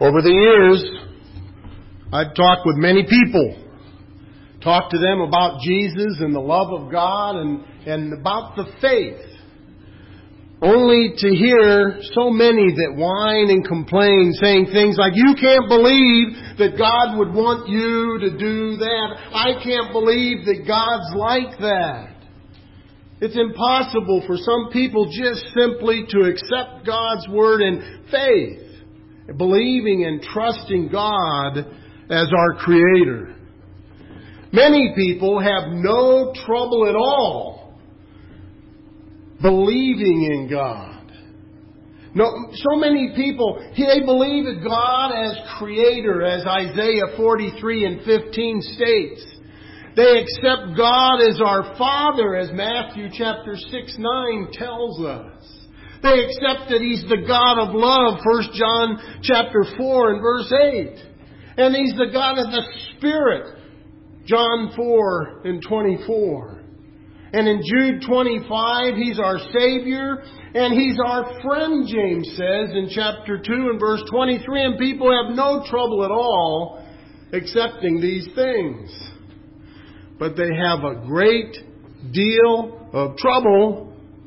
Over the years, I've talked with many people. Talked to them about Jesus and the love of God and about the faith. Only to hear so many that whine and complain, saying things like, "You can't believe that God would want you to do that. I can't believe that God's like that." It's impossible for some people just simply to accept God's Word in faith, believing and trusting God as our Creator. Many people have no trouble at all believing in God. So many people, they believe in God as Creator, as Isaiah 43:15 states. They accept God as our Father, as Matthew chapter 6:9 tells us. They accept that He's the God of love, 1 John chapter 4 and verse 8. And He's the God of the Spirit, John 4:24. And in Jude 25, He's our Savior and He's our friend, James says in chapter 2 and verse 23. And people have no trouble at all accepting these things. But they have a great deal of trouble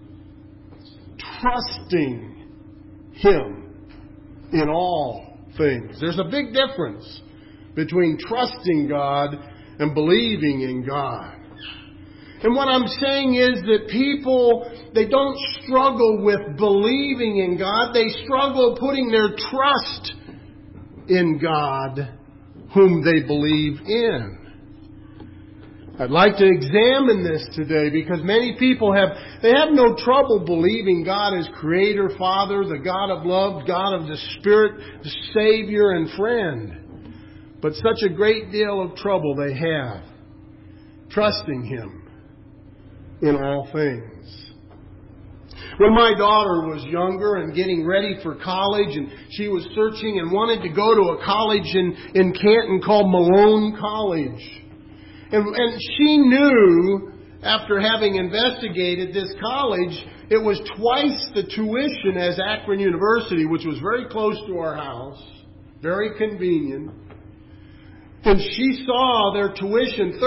trusting Him in all things. There's a big difference between trusting God and believing in God. And what I'm saying is that people, they don't struggle with believing in God. They struggle putting their trust in God, whom they believe in. I'd like to examine this today because many people have no trouble believing God as Creator, Father, the God of love, God of the Spirit, the Savior and friend. But such a great deal of trouble they have trusting Him in all things. When my daughter was younger and getting ready for college, and she was searching and wanted to go to a college in Canton called Malone College. And she knew, after having investigated this college, it was twice the tuition as Akron University, which was very close to our house, very convenient. And she saw their tuition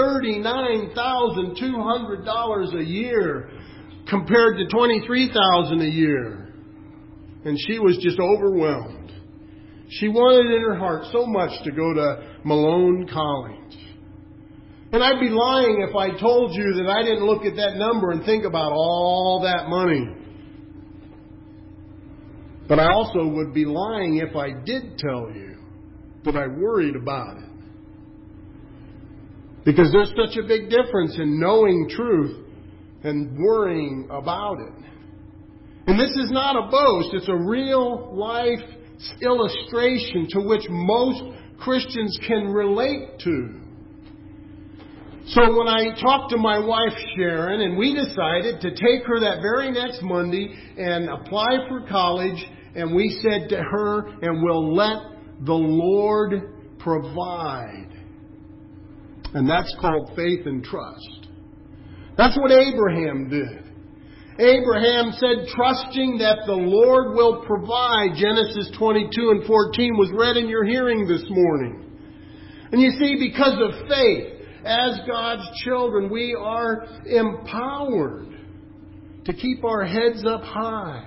$39,200 a year compared to $23,000 a year. And she was just overwhelmed. She wanted in her heart so much to go to Malone College. And I'd be lying if I told you that I didn't look at that number and think about all that money. But I also would be lying if I did tell you that I worried about it. Because there's such a big difference in knowing truth and worrying about it. And this is not a boast. It's a real life illustration to which most Christians can relate to. So when I talked to my wife, Sharon, and we decided to take her that very next Monday and apply for college, and we said to her, and we'll let the Lord provide. And that's called faith and trust. That's what Abraham did. Abraham said, trusting that the Lord will provide. Genesis 22:14 was read in your hearing this morning. And you see, because of faith, as God's children, we are empowered to keep our heads up high.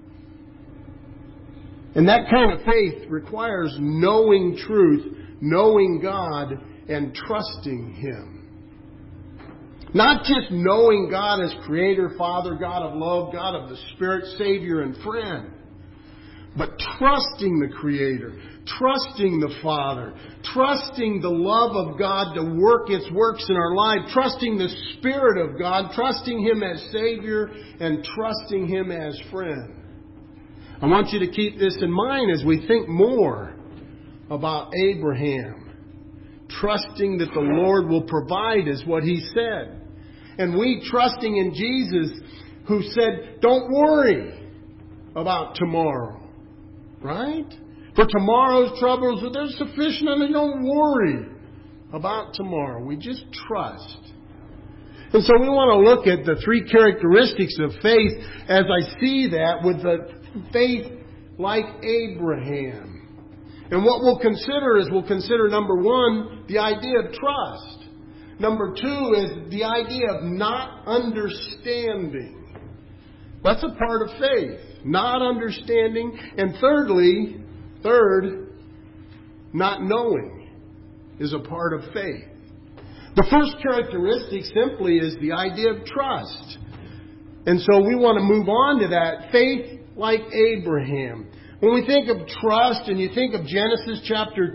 And that kind of faith requires knowing truth, knowing God, and trusting Him. Not just knowing God as Creator, Father, God of love, God of the Spirit, Savior, and friend. But trusting the Creator, trusting the Father, trusting the love of God to work its works in our life, trusting the Spirit of God, trusting Him as Savior, and trusting Him as friend. I want you to keep this in mind as we think more about Abraham. Trusting that the Lord will provide is what he said. And we trusting in Jesus, who said, don't worry about tomorrow. Right? For tomorrow's troubles, there's sufficient, and don't worry about tomorrow. We just trust. And so we want to look at the three characteristics of faith as I see that with the faith like Abraham. And what we'll consider number one, the idea of trust. Number two is the idea of not understanding. That's a part of faith. Not understanding. And third, not knowing is a part of faith. The first characteristic simply is the idea of trust. And so we want to move on to that. Faith like Abraham. When we think of trust and you think of Genesis chapter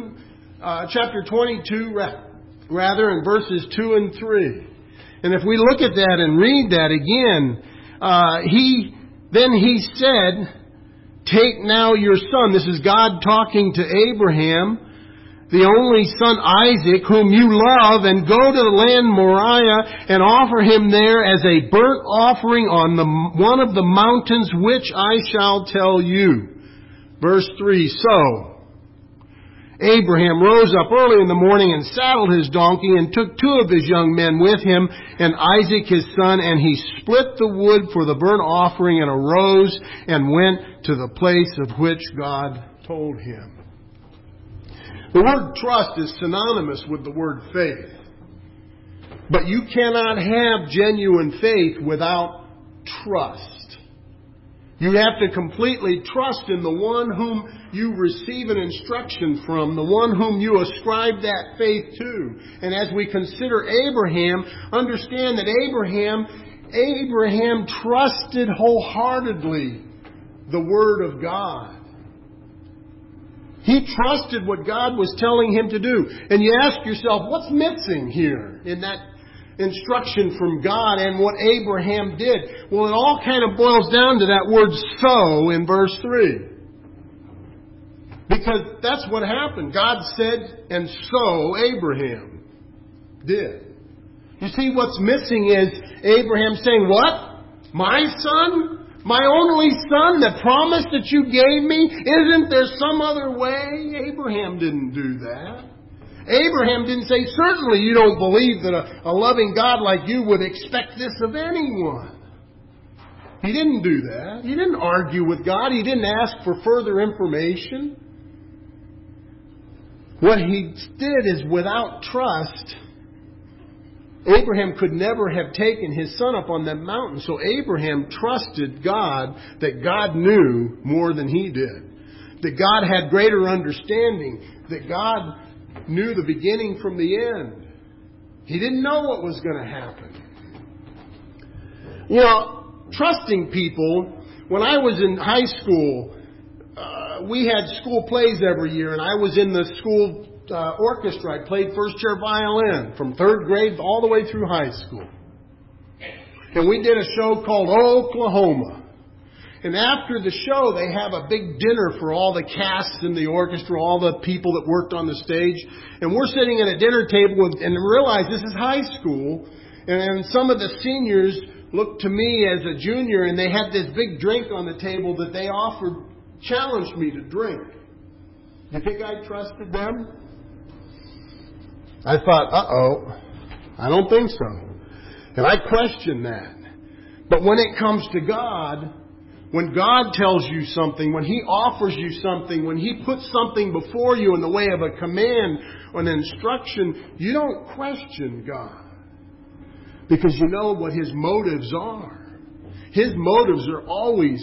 22, in verses 2 and 3. And if we look at that and read that again, he said, "Take now your son." This is God talking to Abraham, the only son Isaac, whom you love, and go to the land Moriah and offer him there as a burnt offering on one of the mountains which I shall tell you. Verse 3, so Abraham rose up early in the morning and saddled his donkey and took 2 of his young men with him and Isaac his son, and he split the wood for the burnt offering and arose and went to the place of which God told him. The word trust is synonymous with the word faith. But you cannot have genuine faith without trust. You have to completely trust in the one whom you receive an instruction from, the one whom you ascribe that faith to. And as we consider Abraham, understand that Abraham trusted wholeheartedly the Word of God. He trusted what God was telling him to do. And you ask yourself, what's missing here in that instruction from God and what Abraham did? Well, it all kind of boils down to that word "so" in verse 3. Because that's what happened. God said, and so Abraham did. You see, what's missing is Abraham saying, "What? My son? My only son, the promise that you gave me? Isn't there some other way?" Abraham didn't do that. Abraham didn't say, "Certainly you don't believe that a loving God like you would expect this of anyone." He didn't do that. He didn't argue with God. He didn't ask for further information. What he did is, without trust, Abraham could never have taken his son up on that mountain. So Abraham trusted God, that God knew more than he did. That God had greater understanding. That God knew the beginning from the end. He didn't know what was going to happen. You know, trusting people, when I was in high school, we had school plays every year, and I was in the school orchestra. I played first chair violin from 3rd grade all the way through high school. And we did a show called Oklahoma. And after the show, they have a big dinner for all the cast in the orchestra, all the people that worked on the stage. And we're sitting at a dinner table and realize this is high school. And some of the seniors looked to me as a junior, and they had this big drink on the table that they challenged me to drink. You think I trusted them? I thought, I don't think so. And I questioned that. But when it comes to God, when God tells you something, when He offers you something, when He puts something before you in the way of a command or an instruction, you don't question God. Because you know what His motives are. His motives are always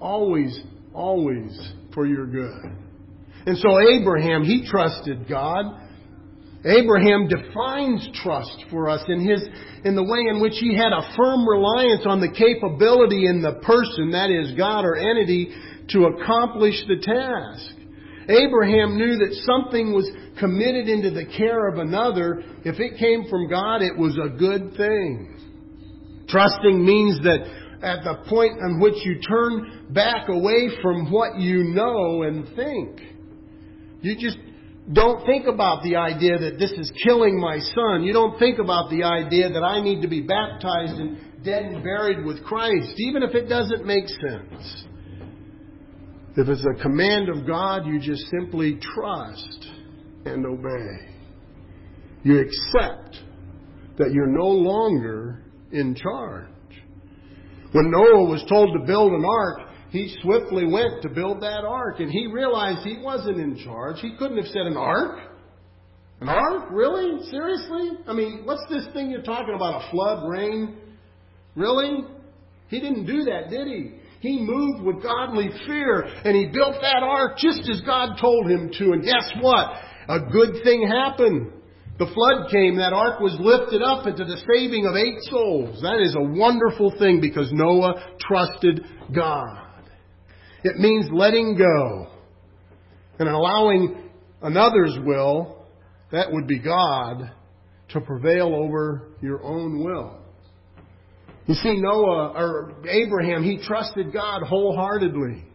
for your good. And so Abraham, he trusted God. Abraham defines trust for us in the way in which he had a firm reliance on the capability in the person, that is God or entity, to accomplish the task. Abraham knew that something was committed into the care of another. If it came from God, it was a good thing. Trusting means that at the point in which you turn back away from what you know and think. You just don't think about the idea that this is killing my son. You don't think about the idea that I need to be baptized and dead and buried with Christ, even if it doesn't make sense. If it's a command of God, you just simply trust and obey. You accept that you're no longer in charge. When Noah was told to build an ark, he swiftly went to build that ark, and he realized he wasn't in charge. He couldn't have said an ark. An ark? Really? Seriously? I mean, what's this thing you're talking about? A flood, rain? Really? He didn't do that, did he? He moved with godly fear, and he built that ark just as God told him to. And guess what? A good thing happened. The flood came. That ark was lifted up into the saving of 8 souls. That is a wonderful thing because Noah trusted God. It means letting go and allowing another's will, that would be God, to prevail over your own will. You see, Abraham, he trusted God wholeheartedly.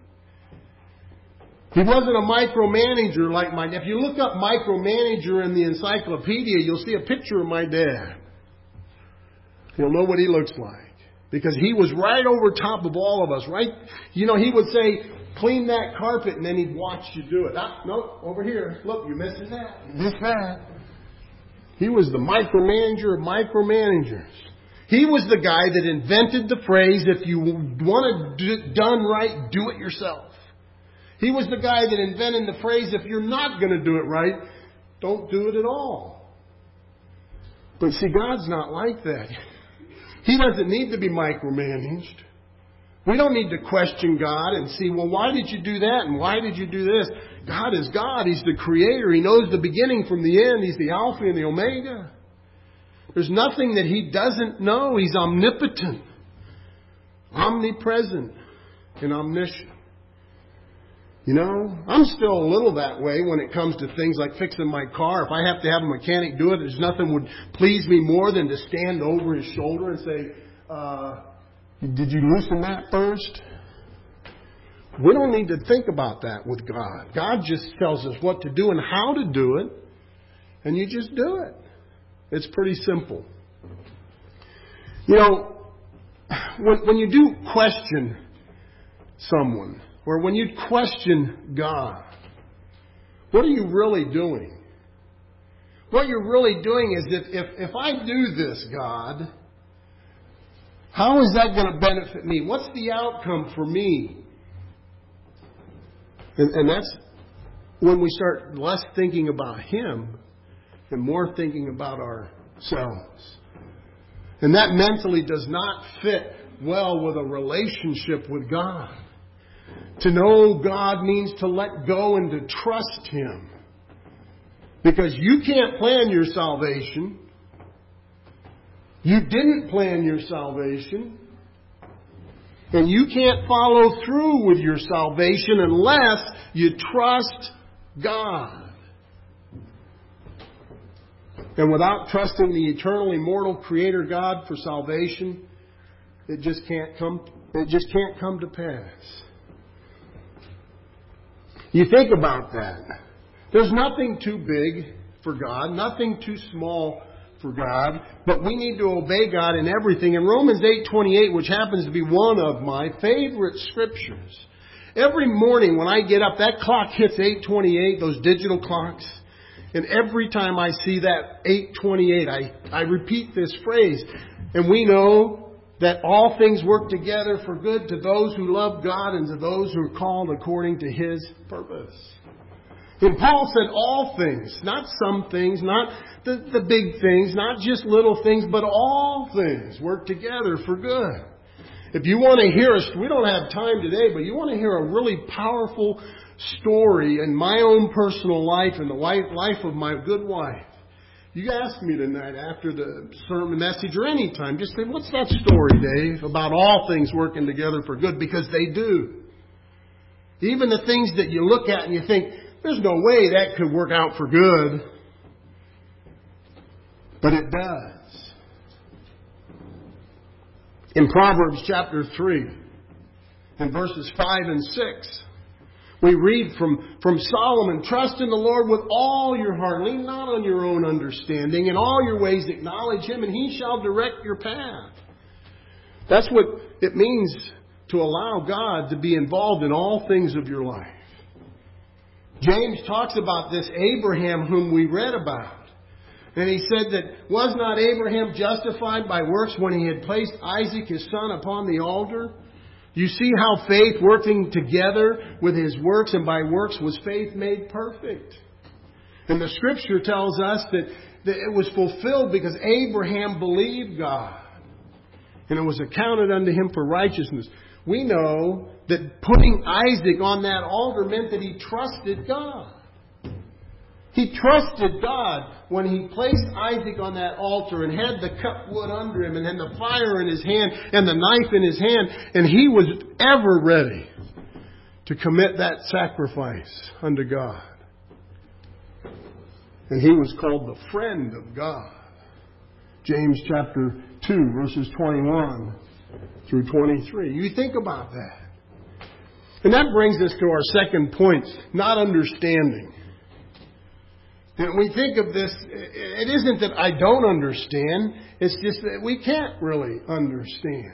He wasn't a micromanager like my dad. If you look up micromanager in the encyclopedia, you'll see a picture of my dad. You'll know what he looks like. Because he was right over top of all of us, right? You know, he would say, clean that carpet, and then he'd watch you do it. Nope, over here. Look, you're missing that. You missed that. He was the micromanager of micromanagers. He was the guy that invented the phrase, if you want it done right, do it yourself. He was the guy that invented the phrase, if you're not going to do it right, don't do it at all. But see, God's not like that. He doesn't need to be micromanaged. We don't need to question God and see, well, why did you do that and why did you do this? God is God. He's the Creator. He knows the beginning from the end. He's the Alpha and the Omega. There's nothing that He doesn't know. He's omnipotent, omnipresent, and omniscient. You know, I'm still a little that way when it comes to things like fixing my car. If I have to have a mechanic do it, there's nothing would please me more than to stand over his shoulder and say, did you loosen that first? We don't need to think about that with God. God just tells us what to do and how to do it, and you just do it. It's pretty simple. You know, when you do question someone, or when you question God, what are you really doing? What you're really doing is if I do this, God, how is that going to benefit me? What's the outcome for me? And that's when we start less thinking about Him and more thinking about ourselves. And that mentally does not fit well with a relationship with God. To know God means to let go and to trust Him. Because you can't plan your salvation. You didn't plan your salvation. And you can't follow through with your salvation unless you trust God. And without trusting the eternal, immortal Creator God for salvation, it just can't come to pass. You think about that. There's nothing too big for God, nothing too small for God, but we need to obey God in everything. In Romans 8:28, which happens to be one of my favorite scriptures, every morning when I get up, that clock hits 8:28, those digital clocks, and every time I see that 8:28, I repeat this phrase, and we know that all things work together for good to those who love God and to those who are called according to His purpose. And Paul said all things, not some things, not the big things, not just little things, but all things work together for good. If you want to hear we don't have time today, but you want to hear a really powerful story in my own personal life and the life of my good wife, you ask me tonight after the sermon message or any time, just say, what's that story, Dave, about all things working together for good? Because they do. Even the things that you look at and you think, there's no way that could work out for good. But it does. In Proverbs chapter 3, in verses 5 and 6, we read from Solomon, trust in the Lord with all your heart. Lean not on your own understanding. In all your ways acknowledge Him, and He shall direct your path. That's what it means to allow God to be involved in all things of your life. James talks about this Abraham whom we read about. And he said that, was not Abraham justified by works when he had placed Isaac his son upon the altar? You see how faith working together with His works, and by works was faith made perfect. And the Scripture tells us that it was fulfilled because Abraham believed God. And it was accounted unto him for righteousness. We know that putting Isaac on that altar meant that he trusted God. He trusted God when he placed Isaac on that altar and had the cut wood under him and had the fire in his hand and the knife in his hand. And he was ever ready to commit that sacrifice unto God. And he was called the friend of God. James chapter 2, verses 21 through 23. You think about that. And that brings us to our second point, not understanding. And we think of this, it isn't that I don't understand, it's just that we can't really understand.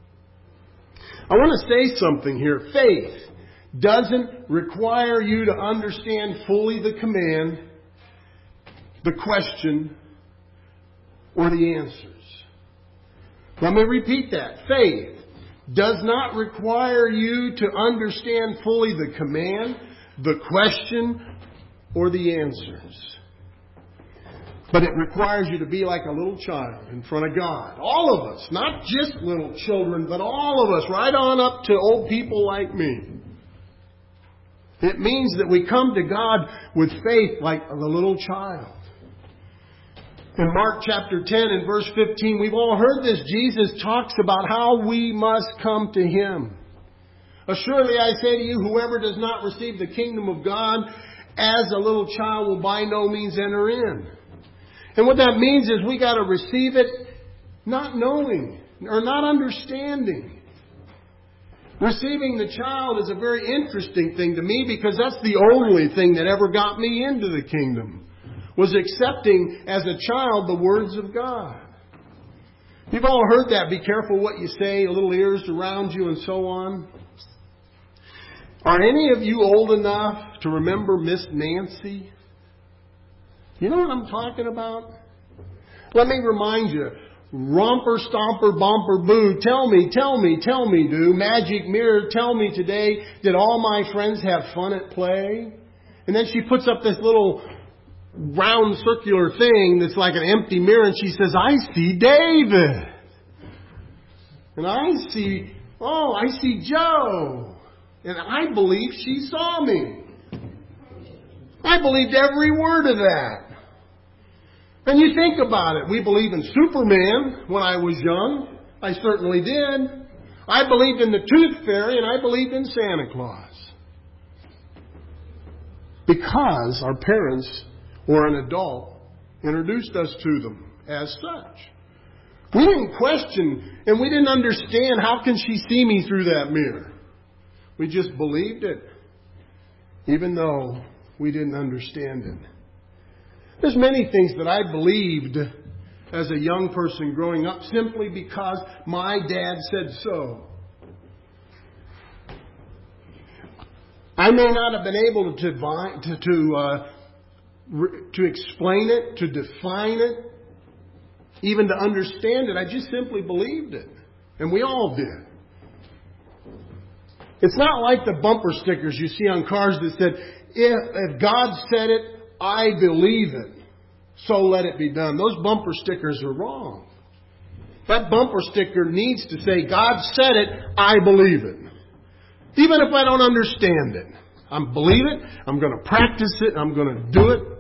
I want to say something here. Faith doesn't require you to understand fully the command, the question, or the answers. Let me repeat that. Faith does not require you to understand fully the command, the question, or the answers. But it requires you to be like a little child in front of God. All of us, not just little children, but all of us, right on up to old people like me. It means that we come to God with faith like the little child. In Mark chapter 10 and verse 15, we've all heard this. Jesus talks about how we must come to Him. Assuredly I say to you, whoever does not receive the kingdom of God as a little child will by no means enter in. And what that means is we got to receive it not knowing or not understanding. Receiving the child is a very interesting thing to me because that's the only thing that ever got me into the kingdom. Was accepting as a child the words of God. You've all heard that. Be careful what you say, little ears around you and so on. Are any of you old enough to remember Miss Nancy? You know what I'm talking about? Let me remind you. Romper, stomper, bumper, boo. Tell me, do. Magic mirror, tell me today, did all my friends have fun at play? And then she puts up this little round circular thing that's like an empty mirror, and she says, I see David. And I see Joe. And I believe she saw me. I believed every word of that. And you think about it. We believe in Superman when I was young. I certainly did. I believed in the Tooth Fairy, and I believed in Santa Claus. Because our parents or an adult introduced us to them as such. We didn't question and we didn't understand how can she see me through that mirror. We just believed it, even though we didn't understand it. There's many things that I believed as a young person growing up simply because my dad said so. I may not have been able to explain it, to define it, even to understand it. I just simply believed it. And we all did. It's not like the bumper stickers you see on cars that said, if God said it, I believe it. So let it be done. Those bumper stickers are wrong. That bumper sticker needs to say, God said it, I believe it. Even if I don't understand it. I believe it, I'm going to practice it, I'm going to do it.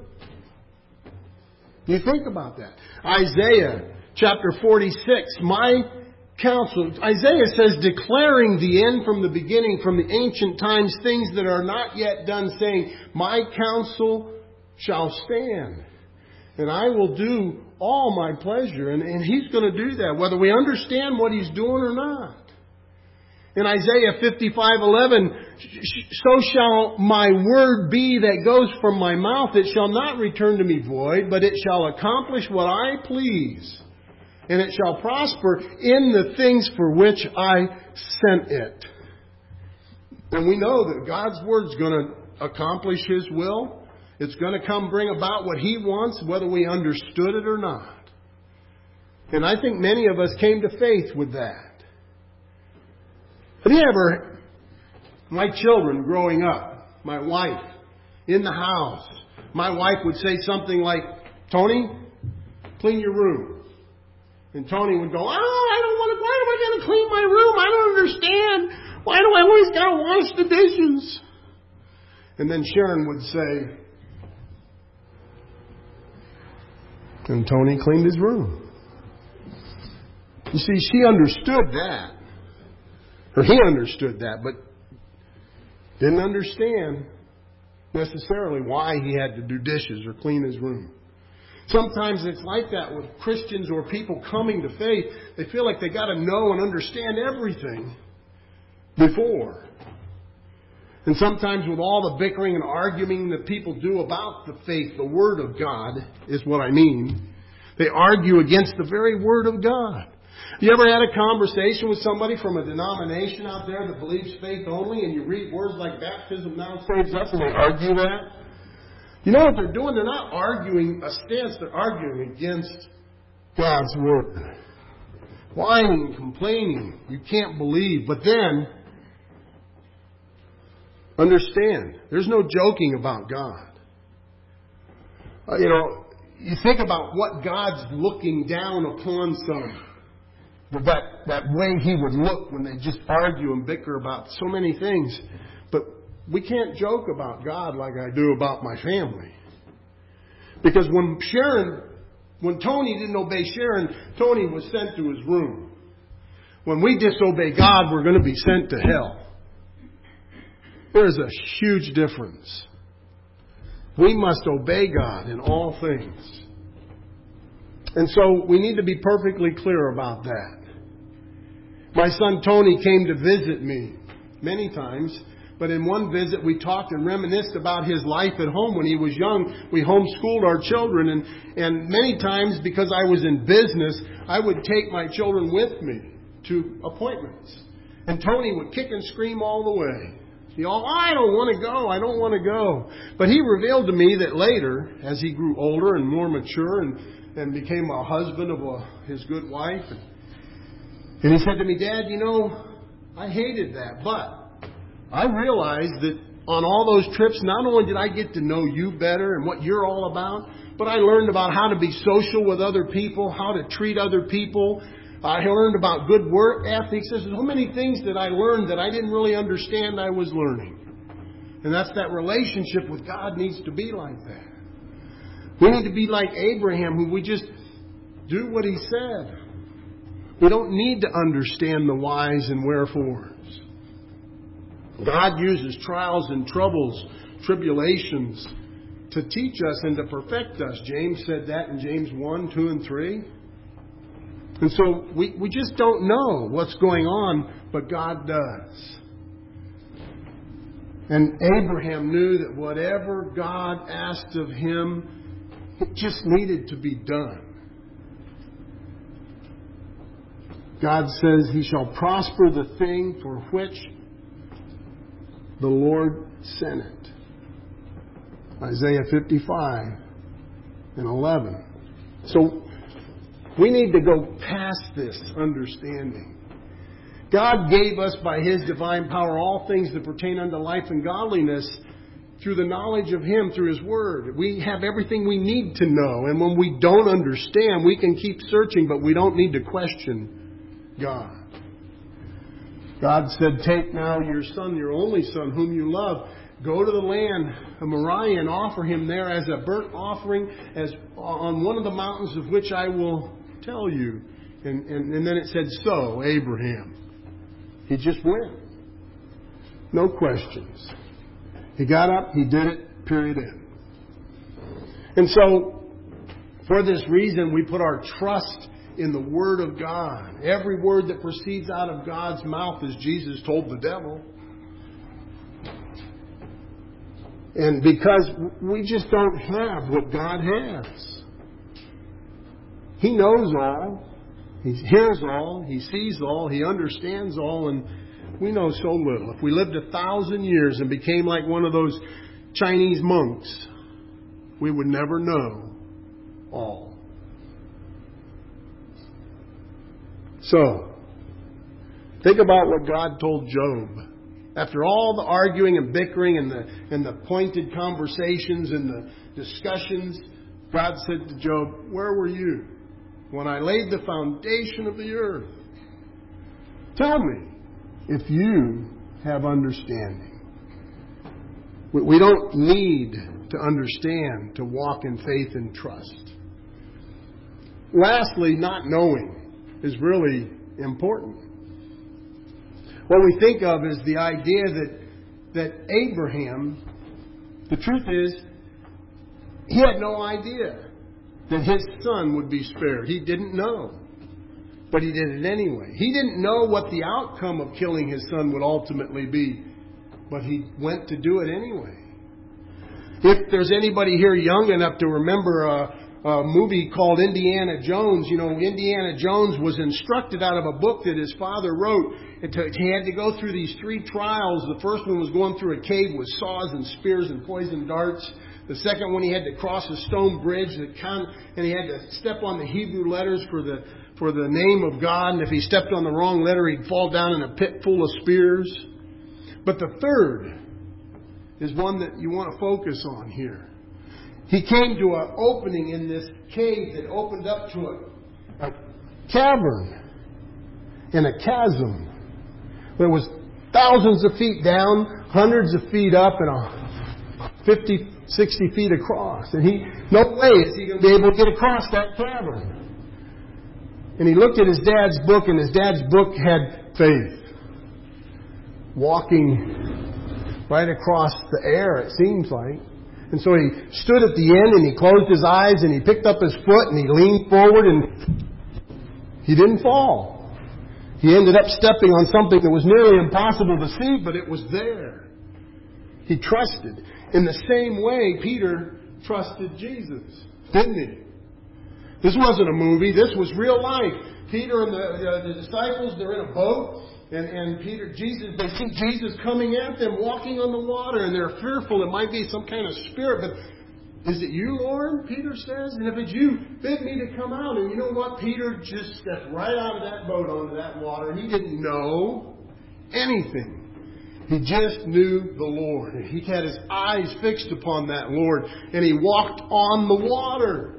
You think about that. Isaiah chapter 46, my counsel. Isaiah says, declaring the end from the beginning, from the ancient times, things that are not yet done, saying, my counsel shall stand. And I will do all my pleasure. And He's going to do that, whether we understand what He's doing or not. In Isaiah 55:11, so shall my word be that goes from my mouth. It shall not return to me void, but it shall accomplish what I please. And it shall prosper in the things for which I sent it. And we know that God's word is going to accomplish His will. It's going to come bring about what He wants, whether we understood it or not. And I think many of us came to faith with that. Have you ever, my children growing up, my wife, in the house, my wife would say something like, Tony, clean your room. And Tony would go, I don't want to, why am I going to clean my room? I don't understand. Why do I always got to wash the dishes? And then Sharon would say, and Tony cleaned his room. You see, she understood that. Or he understood that, but didn't understand necessarily why he had to do dishes or clean his room. Sometimes it's like that with Christians or people coming to faith. They feel like they got to know and understand everything before. And sometimes with all the bickering and arguing that people do about the faith, the Word of God is what I mean. They argue against the very Word of God. You ever had a conversation with somebody from a denomination out there that believes faith only, and you read words like baptism now saves us, and they argue that? You know what they're doing? They're not arguing a stance. They're arguing against God's Word. Whining, complaining. You can't believe. But then, understand, there's no joking about God. You think about what God's looking down upon some. That way He would look when they just argue and bicker about so many things. But we can't joke about God like I do about my family. Because when Tony didn't obey Sharon, Tony was sent to his room. When we disobey God, we're going to be sent to hell. There's a huge difference. We must obey God in all things. And so we need to be perfectly clear about that. My son Tony came to visit me many times, but in one visit we talked and reminisced about his life at home when he was young. We homeschooled our children, and many times because I was in business, I would take my children with me to appointments. And Tony would kick and scream all the way. I don't want to go. But he revealed to me that later, as he grew older and more mature and became a husband of his good wife, and he said to me, Dad, I hated that, but I realized that on all those trips, not only did I get to know you better and what you're all about, but I learned about how to be social with other people, how to treat other people. I learned about good work ethics. There's so many things that I learned that I didn't really understand I was learning. And that's that relationship with God needs to be like that. We need to be like Abraham, who we just do what he said. We don't need to understand the whys and wherefores. God uses trials and troubles, tribulations, to teach us and to perfect us. James said that in James 1, 2, and 3. And so we just don't know what's going on, but God does. And Abraham knew that whatever God asked of him, it just needed to be done. God says He shall prosper the thing for which the Lord sent it. Isaiah 55 and 11. So we need to go past this understanding. God gave us by His divine power all things that pertain unto life and godliness through the knowledge of Him, through His Word. We have everything we need to know. And when we don't understand, we can keep searching, but we don't need to question God. God said, take now your son, your only son, whom you love, go to the land of Moriah and offer him there as a burnt offering as on one of the mountains of which I will tell you. And then it said, so, Abraham. He just went. No questions. He got up, he did it, period, end. And so, for this reason, we put our trust in the Word of God. Every word that proceeds out of God's mouth, as Jesus told the devil. And because we just don't have what God has. He knows all. He hears all. He sees all. He understands all. And we know so little. If we lived 1,000 years and became like one of those Chinese monks, we would never know all. So, Think about what God told Job. After all the arguing and bickering and the pointed conversations and the discussions, God said to Job, "Where were you when I laid the foundation of the earth? Tell me if you have understanding." We don't need to understand to walk in faith and trust. Lastly, not knowing is really important. What we think of is the idea that Abraham, the truth is, he had no idea that his son would be spared. He didn't know. But he did it anyway. He didn't know what the outcome of killing his son would ultimately be. But he went to do it anyway. If there's anybody here young enough to remember a movie called Indiana Jones, you know, Indiana Jones was instructed out of a book that his father wrote. He had to go through these 3 trials. The first one was going through a cave with saws and spears and poison darts. The second one, he had to cross a stone bridge, and he had to step on the Hebrew letters for the name of God. And if he stepped on the wrong letter, he'd fall down in a pit full of spears. But the third is one that you want to focus on here. He came to an opening in this cave that opened up to a cavern and a chasm that was thousands of feet down, hundreds of feet up, and 50, 60 feet across. And no way is he going to be able to get across that cavern. And he looked at his dad's book, and his dad's book had faith. Walking right across the air, it seems like. And so he stood at the end, and he closed his eyes, and he picked up his foot, and he leaned forward, and he didn't fall. He ended up stepping on something that was nearly impossible to see, but it was there. He trusted. In the same way, Peter trusted Jesus, didn't he? This wasn't a movie. This was real life. Peter and the disciples, they're in a boat. And Jesus, they see Jesus coming at them, walking on the water, and they're fearful. It might be some kind of spirit, but is it you, Lord? Peter says. And if it's you, bid me to come out. And you know what? Peter just stepped right out of that boat onto that water. He didn't know anything. He just knew the Lord. And he had his eyes fixed upon that Lord, and he walked on the water.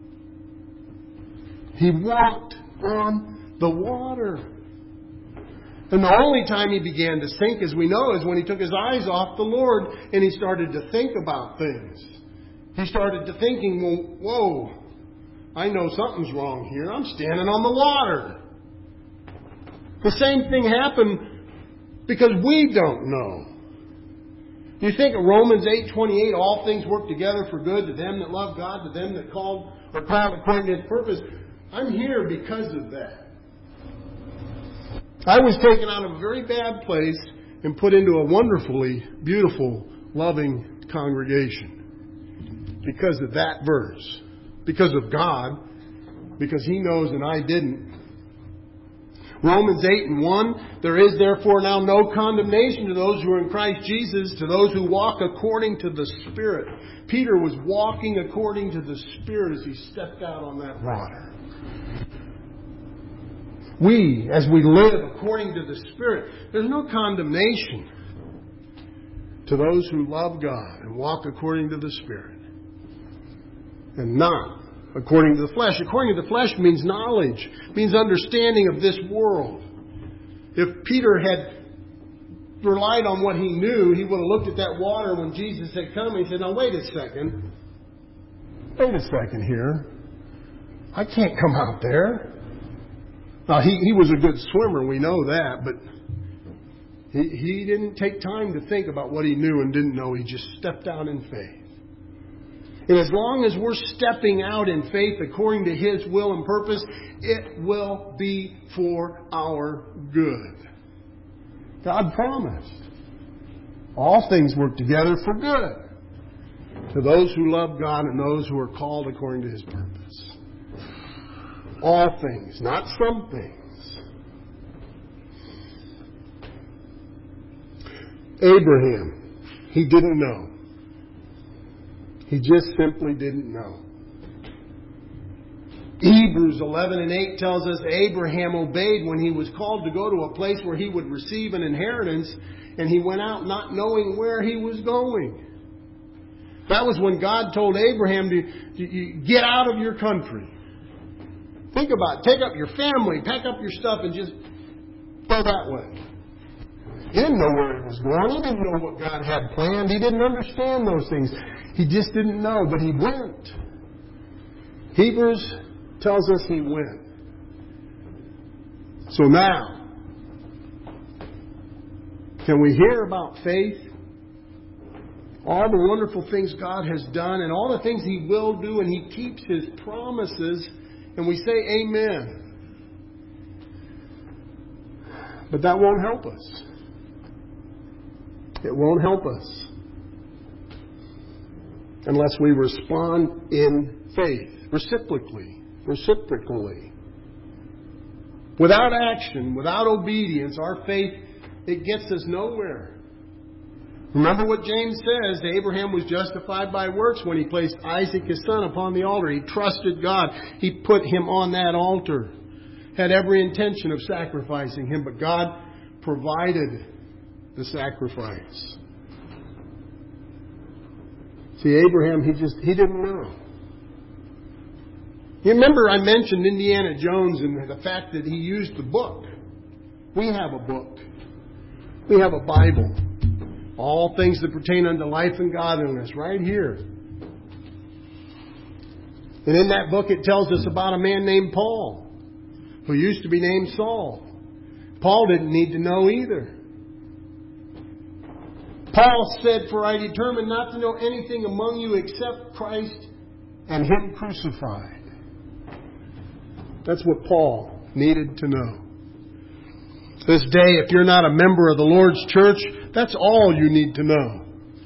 He walked on the water. And the only time he began to sink, as we know, is when he took his eyes off the Lord and he started to think about things. He started to thinking, well, whoa, I know something's wrong here. I'm standing on the water. The same thing happened because we don't know. You think of Romans 8:28, all things work together for good to them that love God, to them that are called according to His purpose. I'm here because of that. I was taken out of a very bad place and put into a wonderfully beautiful, loving congregation. Because of that verse. Because of God. Because He knows and I didn't. Romans 8:1, there is therefore now no condemnation to those who are in Christ Jesus, to those who walk according to the Spirit. Peter was walking according to the Spirit as he stepped out on that water. We, as we live according to the Spirit, there's no condemnation to those who love God and walk according to the Spirit. And not according to the flesh. According to the flesh means knowledge, means understanding of this world. If Peter had relied on what he knew, he would have looked at that water when Jesus had come and he said, now wait a second. Wait a second here. I can't come out there. Now, he was a good swimmer, we know that, but he didn't take time to think about what he knew and didn't know. He just stepped out in faith. And as long as we're stepping out in faith according to His will and purpose, it will be for our good. God promised. All things work together for good to those who love God and those who are called according to His purpose. All things, not some things. Abraham, he didn't know. He just simply didn't know. Hebrews 11:8 tells us Abraham obeyed when he was called to go to a place where he would receive an inheritance, and he went out not knowing where he was going. That was when God told Abraham to get out of your country. Think about it. Take up your family, pack up your stuff, and just go that way. He didn't know where he was going. He didn't know what God had planned. He didn't understand those things. He just didn't know, but he went. Hebrews tells us he went. So now, can we hear about faith? All the wonderful things God has done and all the things He will do, and He keeps His promises, and we say amen. But that won't help us. It won't help us unless we respond in faith, reciprocally. Without action, without obedience, our faith, it gets us nowhere. Remember what James says, Abraham was justified by works when he placed Isaac, his son, upon the altar. He trusted God. He put him on that altar. Had every intention of sacrificing him, but God provided the sacrifice. See, Abraham, he didn't know. You remember I mentioned Indiana Jones and the fact that he used the book. We have a book. We have a Bible. All things that pertain unto life and godliness, right here. And in that book it tells us about a man named Paul, who used to be named Saul. Paul didn't need to know either. Paul said, "For I determined not to know anything among you except Christ and Him crucified." That's what Paul needed to know. This day, if you're not a member of the Lord's church, that's all you need to know.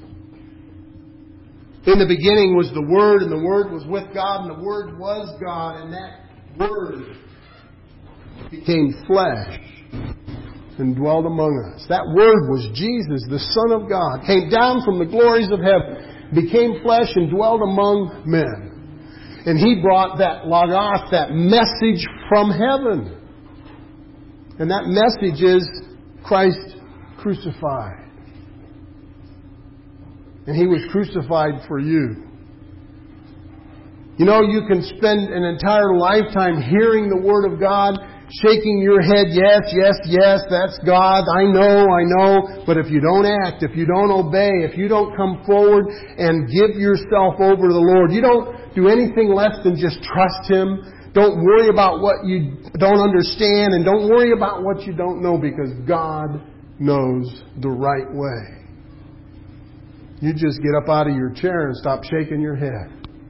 In the beginning was the Word, and the Word was with God, and the Word was God, and that Word became flesh and dwelt among us. That Word was Jesus, the Son of God, came down from the glories of heaven, became flesh and dwelt among men. And He brought that Logos, that message from heaven. And that message is Christ crucified. And He was crucified for you. You know, you can spend an entire lifetime hearing the Word of God, shaking your head, yes, yes, yes, that's God, I know. But if you don't act, if you don't obey, if you don't come forward and give yourself over to the Lord, you don't do anything less than just trust Him. Don't worry about what you don't understand, and don't worry about what you don't know, because God knows the right way. You just get up out of your chair and stop shaking your head.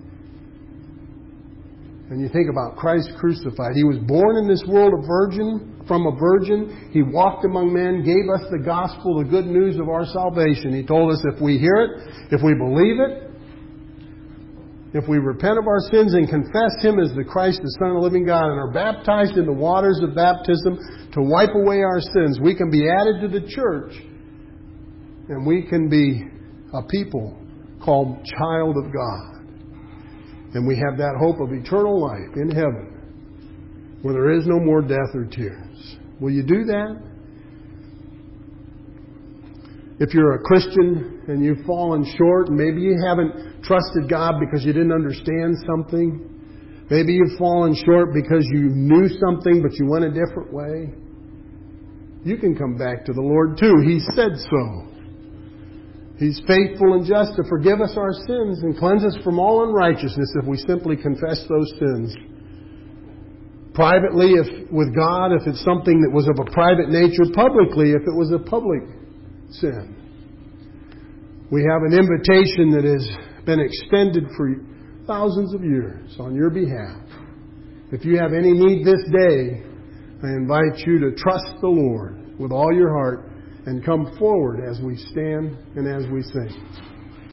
And you think about Christ crucified. He was born in this world from a virgin. He walked among men, gave us the gospel, the good news of our salvation. He told us if we hear it, if we believe it, if we repent of our sins and confess Him as the Christ, the Son of the living God, and are baptized in the waters of baptism to wipe away our sins, we can be added to the church, and we can be a people called child of God. And we have that hope of eternal life in heaven, where there is no more death or tears. Will you do that? If you're a Christian and you've fallen short, and maybe you haven't trusted God because you didn't understand something, maybe you've fallen short because you knew something but you went a different way, you can come back to the Lord too. He said so. He's faithful and just to forgive us our sins and cleanse us from all unrighteousness if we simply confess those sins. Privately, if with God, if it's something that was of a private nature; publicly, if it was a public sin. We have an invitation that has been extended for thousands of years on your behalf. If you have any need this day, I invite you to trust the Lord with all your heart and come forward as we stand and as we sing.